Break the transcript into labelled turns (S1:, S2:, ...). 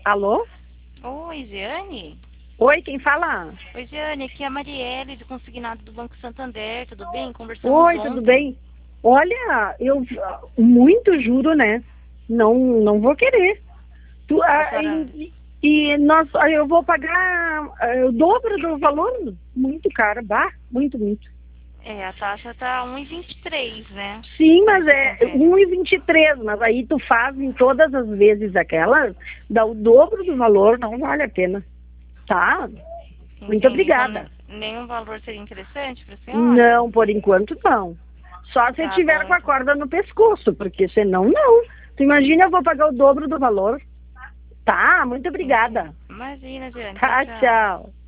S1: Alô?
S2: Oi, Jeane?
S1: Oi, quem fala?
S2: Oi, Jeane, aqui é a Marielle, de consignado do Banco Santander, tudo bem? Conversamos
S1: Oi, tudo
S2: ontem.
S1: bem? Olha, eu muito juro, né? Não vou querer. Tu,
S2: A senhora...
S1: eu vou pagar o dobro do valor? Muito caro, bah, muito.
S2: a taxa tá 1,23, né?
S1: Sim, mas
S2: Nesse
S1: é
S2: convênio.
S1: 1,23, mas aí tu faz em todas as vezes aquelas, dá o dobro do valor, não vale a pena, tá? Muito
S2: Entendi. Então,
S1: obrigada.
S2: nenhum valor seria interessante para a senhora?
S1: Não, por enquanto não. Só se
S2: Tá
S1: tiver
S2: bom,
S1: com a
S2: então.
S1: corda no pescoço, porque senão não. Tu imagina, eu vou pagar o dobro do valor. Tá, muito
S2: Entendi.
S1: obrigada.
S2: Imagina, Jeane. Tchau,
S1: Tá,
S2: tchau.
S1: tchau.